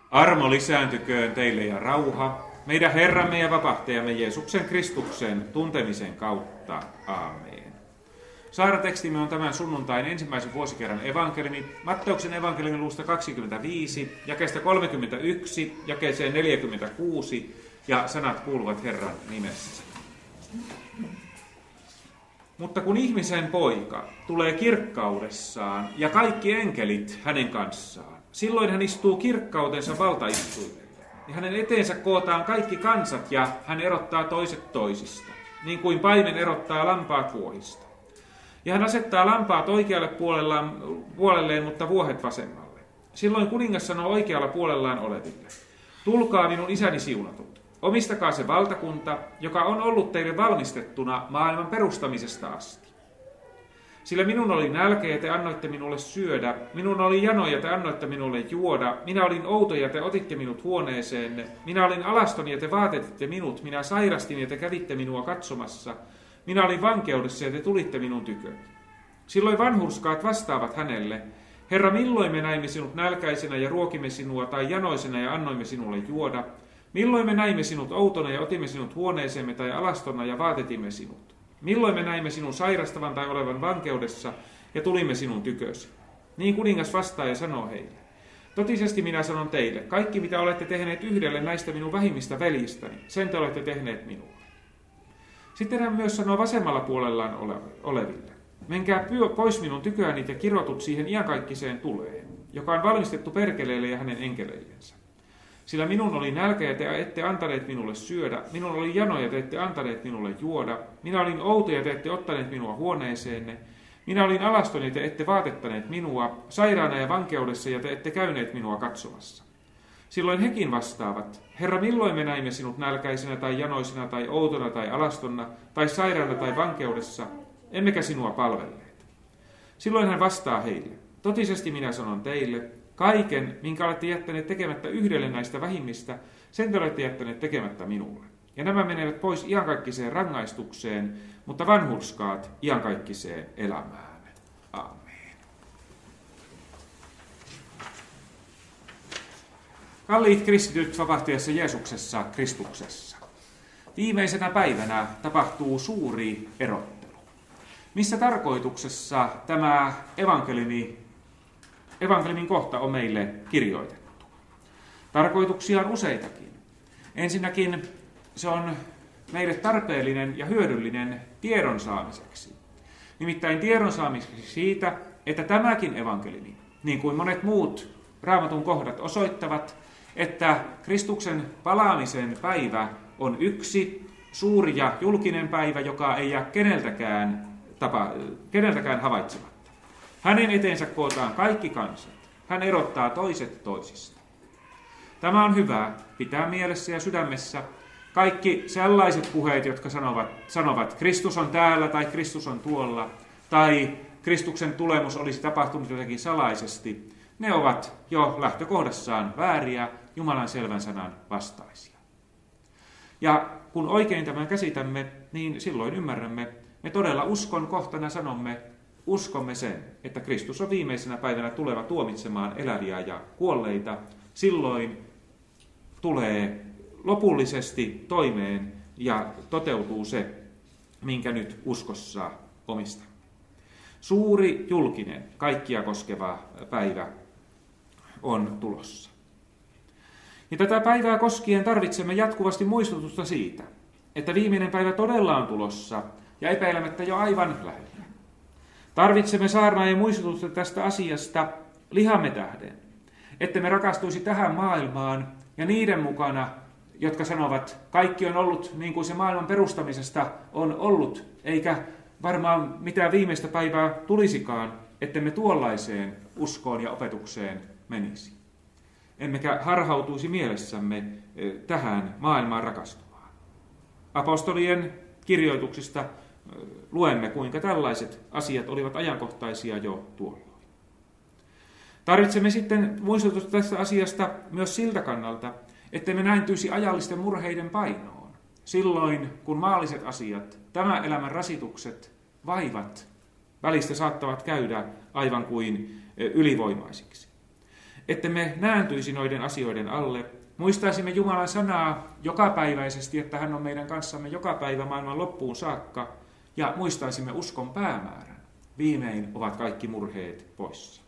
Armo lisääntyköön teille ja rauha, meidän Herramme ja vapahtajamme Jeesuksen Kristuksen tuntemisen kautta. Aamen. Saaratekstimme on tämän sunnuntain ensimmäisen vuosikerran evankeliumi, Matteuksen evankeliumi luvusta 25, jakeesta 31, jakeeseen 46, ja sanat kuuluvat Herran nimessä. Mutta kun ihmisen poika tulee kirkkaudessaan ja kaikki enkelit hänen kanssaan, silloin hän istuu kirkkautensa valtaistuimelle, ja hänen eteensä kootaan kaikki kansat, ja hän erottaa toiset toisista, niin kuin paimen erottaa lampaat vuohista. Ja hän asettaa lampaat oikealle puolelleen, mutta vuohet vasemmalle. Silloin kuningas sanoo oikealla puolellaan oleville: tulkaa minun isäni siunatut, omistakaa se valtakunta, joka on ollut teille valmistettuna maailman perustamisesta asti. Sillä minun oli nälkä ja te annoitte minulle syödä, minun oli jano ja te annoitte minulle juoda, minä olin outo ja te otitte minut huoneeseenne, minä olin alaston ja te vaatetitte minut, minä sairastin ja te kävitte minua katsomassa, minä olin vankeudessa ja te tulitte minun tyköni. Silloin vanhurskaat vastaavat hänelle: Herra, milloin me näimme sinut nälkäisenä ja ruokimme sinua, tai janoisena ja annoimme sinulle juoda? Milloin me näimme sinut outona ja otimme sinut huoneeseemme, tai alastona ja vaatetimme sinut? Milloin me näimme sinun sairastavan tai olevan vankeudessa ja tulimme sinun tykösi? Niin kuningas vastaa ja sanoo heille: totisesti minä sanon teille, kaikki mitä olette tehneet yhdelle näistä minun vähimmistä veljistäni, sen te olette tehneet minulle. Sitten hän myös sanoo vasemmalla puolellaan oleville: menkää pois minun tyköäni ja kirotut siihen iankaikkiseen tuleen, joka on valmistettu perkeleelle ja hänen enkeleillensä. Sillä minun oli nälkä ja te ette antaneet minulle syödä, minun oli jano ja te ette antaneet minulle juoda, minä olin outo ja te ette ottaneet minua huoneeseenne, minä olin alaston ja te ette vaatettaneet minua, sairaana ja vankeudessa ja te ette käyneet minua katsomassa. Silloin hekin vastaavat: Herra, milloin me näimme sinut nälkäisenä tai janoisena tai outona tai alastonna tai sairaana tai vankeudessa, emmekä sinua palvelleet? Silloin hän vastaa heille: totisesti minä sanon teille, kaiken, minkä olette jättäneet tekemättä yhdelle näistä vähimmistä, sen te olette jättäneet tekemättä minulle. Ja nämä menevät pois iankaikkiseen rangaistukseen, mutta vanhurskaat iankaikkiseen elämään. Aamen. Kalliit kristityt vapahtajassa Jeesuksessa Kristuksessa. Viimeisenä päivänä tapahtuu suuri erottelu. Missä tarkoituksessa tämä evankeliumin kohta on meille kirjoitettu? Tarkoituksia on useitakin. Ensinnäkin se on meille tarpeellinen ja hyödyllinen tiedon saamiseksi. Nimittäin tiedon saamiseksi siitä, että tämäkin evankeliumi, niin kuin monet muut Raamatun kohdat osoittavat, että Kristuksen palaamisen päivä on yksi suuri ja julkinen päivä, joka ei jää keneltäkään havaitsematta. Hänen eteensä kootaan kaikki kansat. Hän erottaa toiset toisista. Tämä on hyvä pitää mielessä ja sydämessä. Kaikki sellaiset puheet, jotka sanovat Kristus on täällä tai Kristus on tuolla, tai Kristuksen tulemus olisi tapahtunut jotenkin salaisesti, ne ovat jo lähtökohdassaan vääriä, Jumalan selvän sanan vastaisia. Ja kun oikein tämän käsitämme, niin silloin ymmärrämme, me todella uskon kohtana uskomme sen, että Kristus on viimeisenä päivänä tuleva tuomitsemaan eläviä ja kuolleita. Silloin tulee lopullisesti toimeen ja toteutuu se, minkä nyt uskossa omista. Suuri julkinen, kaikkia koskeva päivä on tulossa. Ja tätä päivää koskien tarvitsemme jatkuvasti muistutusta siitä, että viimeinen päivä todella on tulossa ja epäilemättä jo aivan lähellä. Tarvitsemme saarnaajien muistutusta tästä asiasta lihamme tähden, että me rakastuisi tähän maailmaan ja niiden mukana, jotka sanovat, kaikki on ollut niin kuin se maailman perustamisesta on ollut, eikä varmaan mitään viimeistä päivää tulisikaan, että me tuollaiseen uskoon ja opetukseen menisi. Emmekä harhautuisi mielessämme tähän maailmaan rakastumaan. Apostolien kirjoituksista luemme, kuinka tällaiset asiat olivat ajankohtaisia jo tuolloin. Tarvitsemme sitten muistutusta tästä asiasta myös siltä kannalta, että me näintyisi ajallisten murheiden painoon. Silloin, kun maalliset asiat, tämän elämän rasitukset, vaivat, välistä saattavat käydä aivan kuin ylivoimaisiksi. että me nääntyisi noiden asioiden alle, muistaisimme Jumalan sanaa jokapäiväisesti, että hän on meidän kanssamme joka päivä maailman loppuun saakka, ja muistaisimme uskon päämäärän. Viimein ovat kaikki murheet poissa.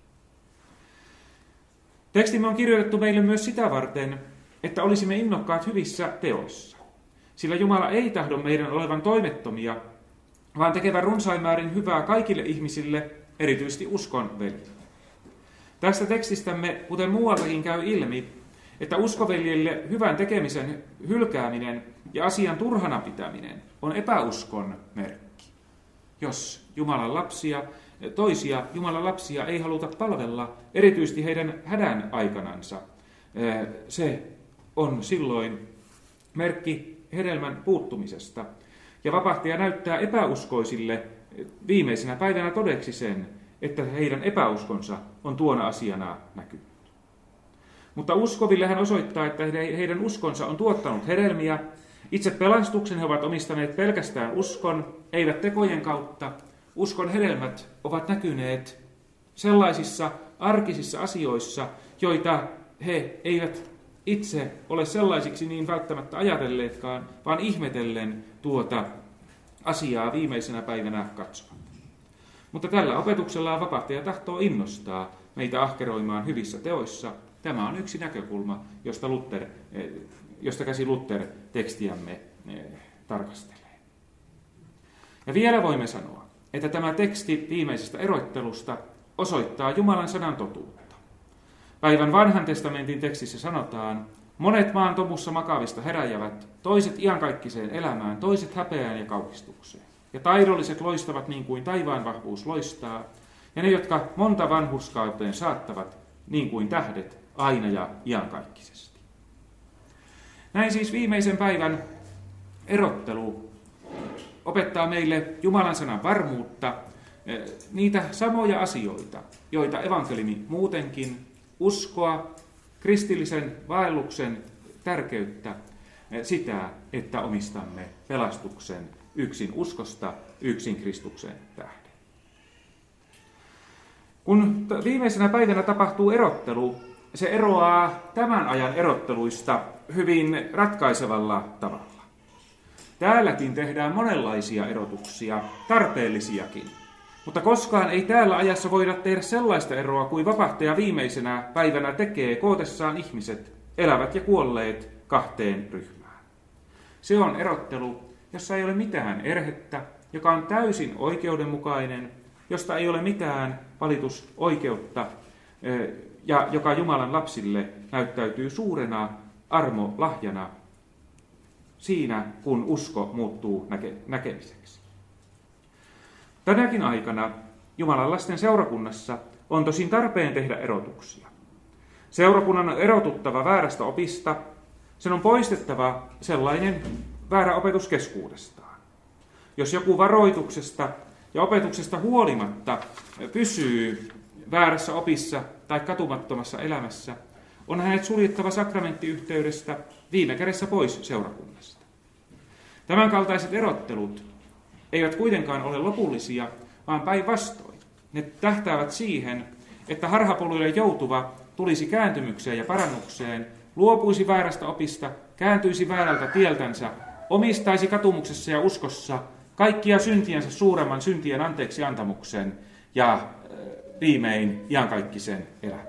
Tekstimme on kirjoitettu meille myös sitä varten, että olisimme innokkaat hyvissä teoissa. Sillä Jumala ei tahdo meidän olevan toimettomia, vaan tekevän runsain määrin hyvää kaikille ihmisille, erityisesti uskon veljille. Tästä tekstistämme, kuten muualtakin käy ilmi, että uskoveljille hyvän tekemisen hylkääminen ja asian turhana pitäminen on epäuskon merkki. Jos toisia Jumalan lapsia ei haluta palvella, erityisesti heidän hädän aikanansa, se on silloin merkki hedelmän puuttumisesta. Ja vapahtaja näyttää epäuskoisille viimeisenä päivänä todeksi sen, että heidän epäuskonsa on tuona asiana näkynyt. Mutta uskoville hän osoittaa, että heidän uskonsa on tuottanut hedelmiä. Itse pelastuksen he ovat omistaneet pelkästään uskon, eivät tekojen kautta. Uskon hedelmät ovat näkyneet sellaisissa arkisissa asioissa, joita he eivät itse ole sellaisiksi niin välttämättä ajatelleetkaan, vaan ihmetellen tuota asiaa viimeisenä päivänä katsovat. Mutta tällä opetuksella vapahtaja tahtoo innostaa meitä ahkeroimaan hyvissä teoissa. Tämä on yksi näkökulma, josta käsi Luther tekstiämme tarkastelee. Ja vielä voimme sanoa, että tämä teksti viimeisestä erottelusta osoittaa Jumalan sanan totuutta. Päivän vanhan testamentin tekstissä sanotaan, monet maan tomussa makavista heräjävät, toiset iankaikkiseen elämään, toiset häpeään ja kauhistukseen. Ja taidolliset loistavat niin kuin taivaan vahvuus loistaa, ja ne, jotka monta vanhurskauteen saattavat, niin kuin tähdet, aina ja iankaikkisesti. Näin siis viimeisen päivän erottelu opettaa meille Jumalan sanan varmuutta, niitä samoja asioita, joita evankeliumi muutenkin, uskoa, kristillisen vaelluksen tärkeyttä, sitä, että omistamme pelastuksen yksin uskosta, yksin Kristuksen tähden. Kun viimeisenä päivänä tapahtuu erottelu, se eroaa tämän ajan erotteluista hyvin ratkaisevalla tavalla. Täälläkin tehdään monenlaisia erotuksia, tarpeellisiakin, mutta koskaan ei täällä ajassa voida tehdä sellaista eroa kuin vapahtaja viimeisenä päivänä tekee kootessaan ihmiset, elävät ja kuolleet, kahteen ryhmään. Se on erottelu, jossa ei ole mitään erhettä, joka on täysin oikeudenmukainen, josta ei ole mitään valitusoikeutta ja joka Jumalan lapsille näyttäytyy suurena armolahjana siinä, kun usko muuttuu näkemiseksi. Tänäkin aikana Jumalan lasten seurakunnassa on tosin tarpeen tehdä erotuksia. Seurakunnan on erotuttava väärästä opista, sen on poistettava sellainen väärä opetus keskuudestaan. Jos joku varoituksesta ja opetuksesta huolimatta pysyy väärässä opissa tai katumattomassa elämässä, on hänet suljettava sakramenttiyhteydestä viime kädessä pois seurakunnasta. Tämänkaltaiset erottelut eivät kuitenkaan ole lopullisia, vaan päinvastoin. Ne tähtäävät siihen, että harhapoluille joutuva tulisi kääntymykseen ja parannukseen, luopuisi väärästä opista, kääntyisi väärältä tieltänsä, omistaisi katumuksessa ja uskossa kaikkia syntiensä suuremman syntien anteeksi antamuksen ja viimein iankaikkisen elämän.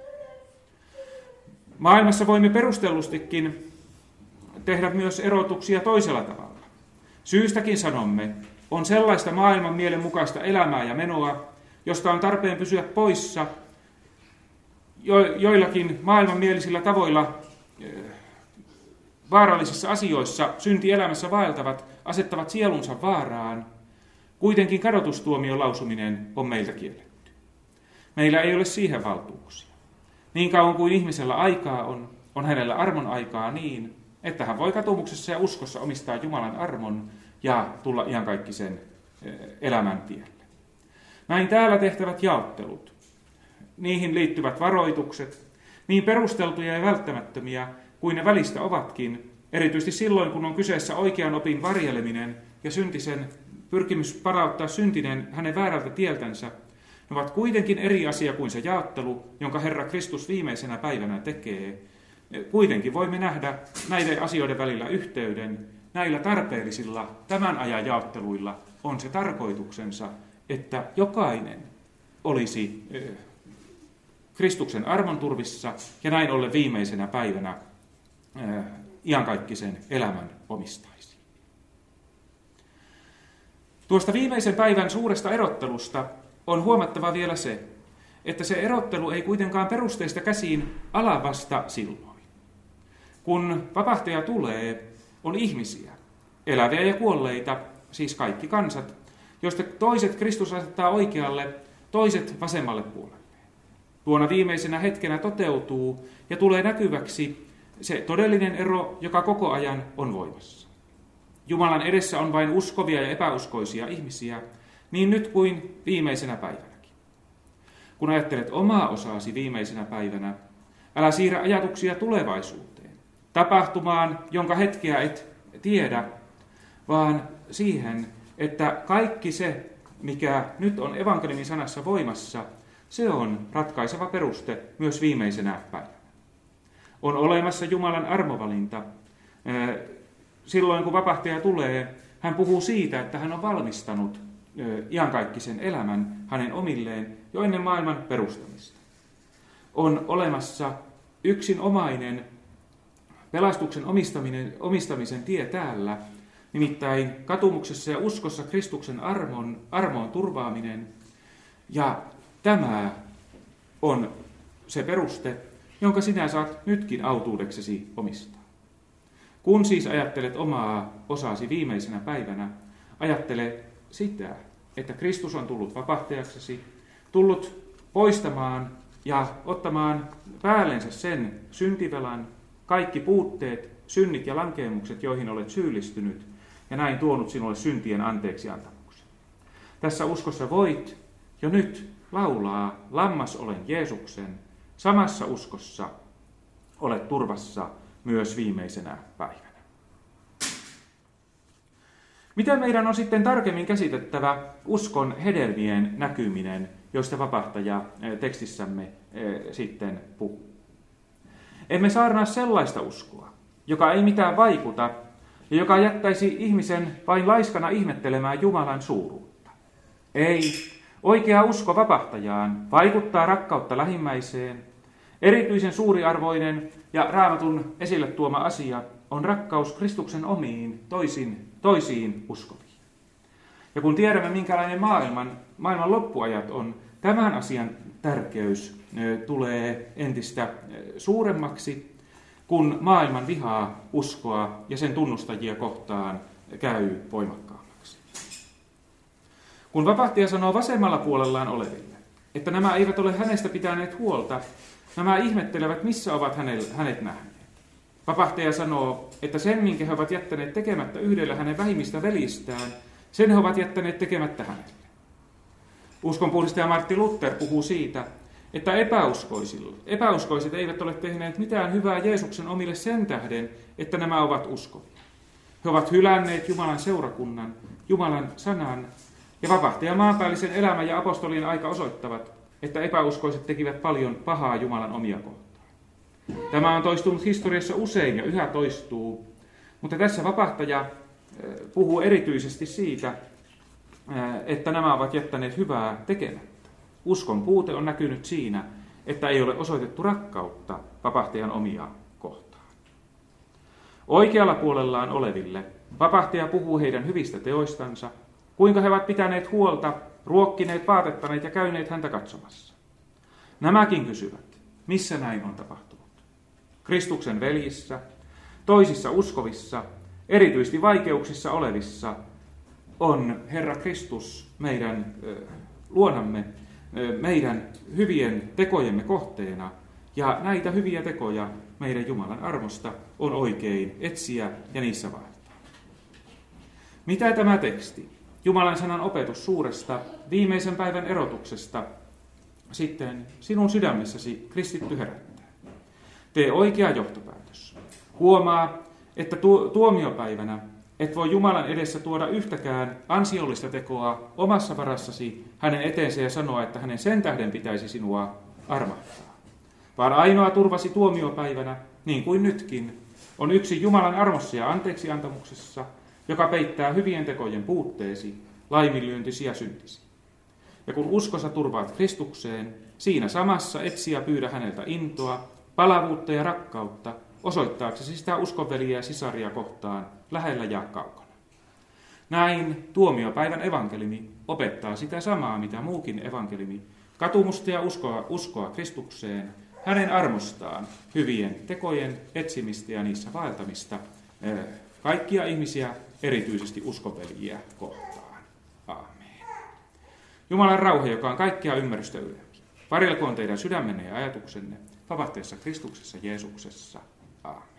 Maailmassa voimme perustellustikin tehdä myös erotuksia toisella tavalla. Syystäkin sanomme, on sellaista maailman mielen mukaista elämää ja menoa, josta on tarpeen pysyä poissa. Joillakin maailmanmielisillä tavoilla vaarallisissa asioissa syntielämässä vaeltavat asettavat sielunsa vaaraan. Kuitenkin kadotustuomion lausuminen on meiltä kielletty. Meillä ei ole siihen valtuuksia. Niin kauan kuin ihmisellä aikaa on hänellä armon aikaa niin, että hän voi katumuksessa ja uskossa omistaa Jumalan armon ja tulla iankaikkisen elämän tielle. Näin täällä tehtävät jaottelut, niihin liittyvät varoitukset, niin perusteltuja ja välttämättömiä kuin ne välistä ovatkin, erityisesti silloin, kun on kyseessä oikean opin varjeleminen ja syntisen pyrkimys palauttaa syntinen hänen väärältä tieltänsä, Ne ovat kuitenkin eri asia kuin se jaottelu, jonka Herra Kristus viimeisenä päivänä tekee. Kuitenkin voimme nähdä näiden asioiden välillä yhteyden. Näillä tarpeellisilla tämän ajan jaotteluilla on se tarkoituksensa, että jokainen olisi Kristuksen armon turvissa ja näin ollen viimeisenä päivänä iankaikkisen elämän omistaisi. Tuosta viimeisen päivän suuresta erottelusta on huomattava vielä se, että se erottelu ei kuitenkaan perusteista käsiin ala vasta silloin. Kun vapahtaja tulee, on ihmisiä, eläviä ja kuolleita, siis kaikki kansat, joista toiset Kristus asettaa oikealle, toiset vasemmalle puolelle. Tuona viimeisenä hetkenä toteutuu ja tulee näkyväksi se todellinen ero, joka koko ajan on voimassa. Jumalan edessä on vain uskovia ja epäuskoisia ihmisiä, niin nyt kuin viimeisenä päivänäkin. Kun ajattelet omaa osaasi viimeisenä päivänä, älä siirrä ajatuksia tulevaisuuteen, tapahtumaan, jonka hetkeä et tiedä, vaan siihen, että kaikki se, mikä nyt on evankeliumin sanassa voimassa, se on ratkaiseva peruste myös viimeisenä päivänä. On olemassa Jumalan armovalinta. Silloin kun vapahtaja tulee, hän puhuu siitä, että hän on valmistanut iankaikkisen elämän hänen omilleen jo ennen maailman perustamista. On olemassa yksinomainen pelastuksen omistamisen tie täällä, nimittäin katumuksessa ja uskossa Kristuksen armoon turvaaminen. Ja tämä on se peruste, jonka sinä saat nytkin autuudeksesi omistaa. Kun siis ajattelet omaa osaasi viimeisenä päivänä, ajattele sitä, että Kristus on tullut vapahtajaksesi, tullut poistamaan ja ottamaan päällensä sen syntivelan, kaikki puutteet, synnit ja lankeemukset, joihin olet syyllistynyt, ja näin tuonut sinulle syntien anteeksiantamuksen. Tässä uskossa voit jo nyt laulaa lammas olen Jeesuksen, samassa uskossa olet turvassa myös viimeisenä päivänä. Miten meidän on sitten tarkemmin käsitettävä uskon hedelmien näkyminen, joista vapahtaja tekstissämme sitten puhuu? Emme saarnaa sellaista uskoa, joka ei mitään vaikuta ja joka jättäisi ihmisen vain laiskana ihmettelemään Jumalan suuruutta. Ei, oikea usko vapahtajaan vaikuttaa rakkautta lähimmäiseen. Erityisen suuriarvoinen ja Raamatun esille tuoma asia on rakkaus Kristuksen omiin toisiin uskoviin. Ja kun tiedämme, minkälainen maailman loppuajat on, tämän asian tärkeys tulee entistä suuremmaksi, kun maailman vihaa uskoa ja sen tunnustajia kohtaan käy voimakkaammaksi. Kun vapahtaja sanoo vasemmalla puolellaan oleville, että nämä eivät ole hänestä pitäneet huolta, nämä ihmettelevät, missä ovat hänet nähneet. Vapahtaja sanoo, että sen, minkä he ovat jättäneet tekemättä yhdellä hänen vähimmistä velistään, sen he ovat jättäneet tekemättä hänelle. Uskonpuhdistaja Martti Luther puhuu siitä, että epäuskoiset eivät ole tehneet mitään hyvää Jeesuksen omille sen tähden, että nämä ovat uskovia. He ovat hylänneet Jumalan seurakunnan, Jumalan sanan, ja vapahtajan maanpäällisen elämän ja apostolien aika osoittavat, että epäuskoiset tekivät paljon pahaa Jumalan omia kohtaan. Tämä on toistunut historiassa usein ja yhä toistuu, mutta tässä vapahtaja puhuu erityisesti siitä, että nämä ovat jättäneet hyvää tekemättä. Uskon puute on näkynyt siinä, että ei ole osoitettu rakkautta vapahtajan omia kohtaan. Oikealla puolellaan oleville vapahtaja puhuu heidän hyvistä teoistansa, kuinka he ovat pitäneet huolta, ruokkineet, vaatettaneet ja käyneet häntä katsomassa. Nämäkin kysyvät, missä näin on tapahtunut. Kristuksen veljissä, toisissa uskovissa, erityisesti vaikeuksissa olevissa, on Herra Kristus meidän luonamme, meidän hyvien tekojemme kohteena, ja näitä hyviä tekoja meidän Jumalan armosta on oikein etsiä ja niissä vaeltaa. Mitä tämä teksti, Jumalan sanan opetus suuresta viimeisen päivän erotuksesta, sitten sinun sydämessäsi kristitty herättää? Tee oikea johtopäätös. Huomaa, että tuomiopäivänä Et voi Jumalan edessä tuoda yhtäkään ansiollista tekoa omassa varassasi hänen eteensä ja sanoa, että hänen sen tähden pitäisi sinua armahtaa. Vaan ainoa turvasi tuomiopäivänä, niin kuin nytkin, on yksi Jumalan armossa ja anteeksiantamuksessa, joka peittää hyvien tekojen puutteesi, laiminlyöntisi ja syntisi. Ja kun uskossa turvaat Kristukseen, siinä samassa etsi ja pyydä häneltä intoa, palavuutta ja rakkautta, osoittaaksesi sitä uskonveliä ja sisaria kohtaan lähellä ja kaukana. Näin tuomiopäivän evankeliumi opettaa sitä samaa, mitä muukin evankeliumi, katumusta ja uskoa Kristukseen, hänen armostaan, hyvien tekojen etsimistä ja niissä vaeltamista, kaikkia ihmisiä, erityisesti uskonveljiä kohtaan. Aamen. Jumalan rauha, joka on kaikkea ymmärrystä ylempi, varjelkoon teidän sydämenne ja ajatuksenne, vapahteessa Kristuksessa Jeesuksessa. Aamen.